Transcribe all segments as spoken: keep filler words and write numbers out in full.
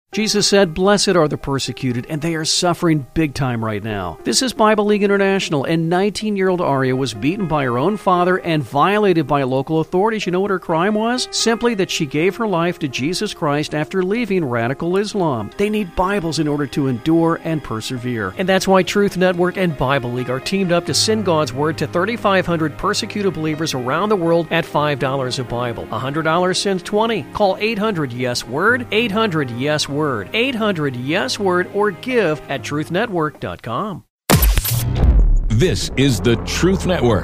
Jesus said, "Blessed are the persecuted," and they are suffering big time right now. This is Bible League International, and nineteen-year-old Aria was beaten by her own father and violated by local authorities. You know what her crime was? Simply that she gave her life to Jesus Christ after leaving radical Islam. They need Bibles in order to endure and persevere. And that's why Truth Network and Bible League are teamed up to send God's Word to thirty-five hundred persecuted believers around the world at five dollars a Bible. one hundred dollars sends twenty. Call eight hundred yes word, eight hundred yes word. Word, eight hundred yes word, or give at truth network dot com. This is the Truth Network.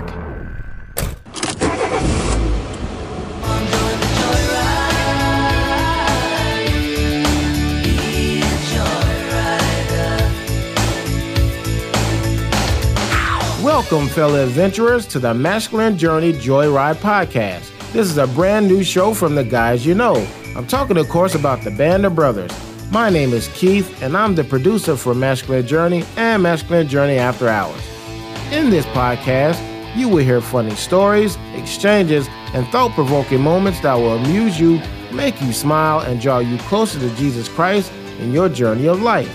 Welcome, fellow adventurers, to the Masculine Journey Joyride podcast. This is a brand new show from the guys you know. I'm talking, of course, about the Band of Brothers. My name is Keith, and I'm the producer for Masculine Journey and Masculine Journey After Hours. In this podcast, you will hear funny stories, exchanges, and thought-provoking moments that will amuse you, make you smile, and draw you closer to Jesus Christ in your journey of life.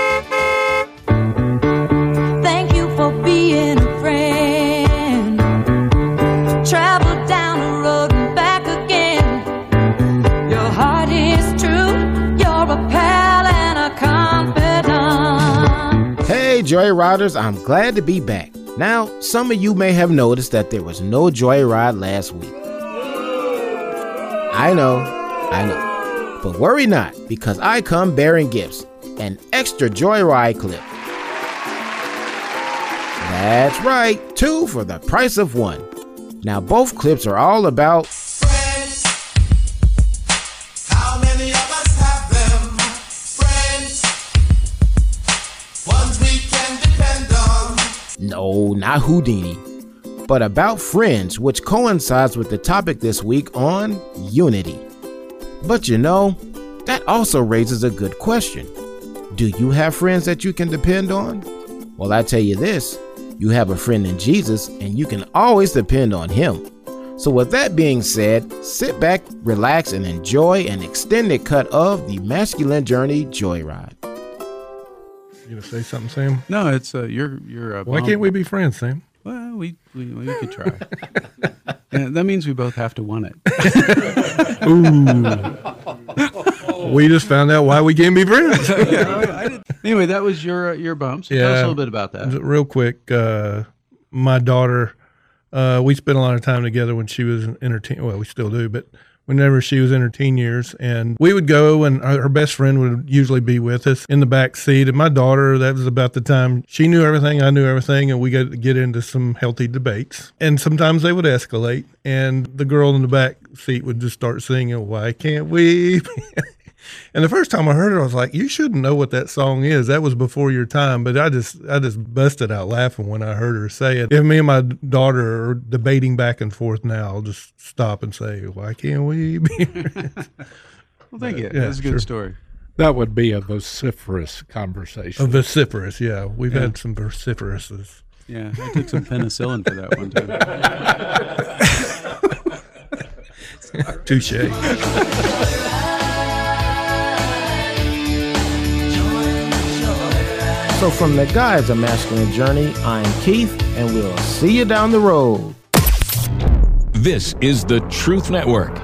Thank you for being a friend. Travel down the road and back again. Your heart is true. You're a pal and a confidant. Hey, Joyriders, I'm glad to be back. Now, some of you may have noticed that there was no Joyride last week. I know, I know. But worry not, because I come bearing gifts. An extra Joyride clip. That's right, two for the price of one. Now, both clips are all about friends. How many of us have them? Friends. Ones we can depend on. No, not Houdini, but about friends, which coincides with the topic this week on unity. But you know, that also raises a good question. Do you have friends that you can depend on? Well, I tell you this, you have a friend in Jesus, and you can always depend on him. So with that being said, sit back, relax, and enjoy an extended cut of the Masculine Journey Joyride. You gonna say something, Sam? No, it's uh, you're you're. Uh, Why can't we be friends, Sam? Well, we we, we could try. Yeah, that means we both have to want it. Ooh. We just found out why we can't be friends. Yeah, I did. Anyway, that was your uh, your bump. So yeah, tell us a little bit about that. Real quick, uh, my daughter, uh, we spent a lot of time together when she was in her teen. Well, we still do, but whenever she was in her teen years, and we would go, and her best friend would usually be with us in the back seat. And my daughter, that was about the time she knew everything, I knew everything, and we got to get into some healthy debates. And sometimes they would escalate, and the girl in the back seat would just start singing, "Why can't we?" And the first time I heard it, I was like, "You shouldn't know what that song is. That was before your time." But I just, I just busted out laughing when I heard her say it. If me and my daughter are debating back and forth now, I'll just stop and say, "Why can't we be?" Well, thank you. Yeah, That's a good sure. story. That would be a vociferous conversation. A vociferous, yeah. We've Yeah. had some vociferouses. Yeah, I took some penicillin for that one time. Touche. So from the guys of Masculine Journey, I'm Keith, and we'll see you down the road. This is the Truth Network.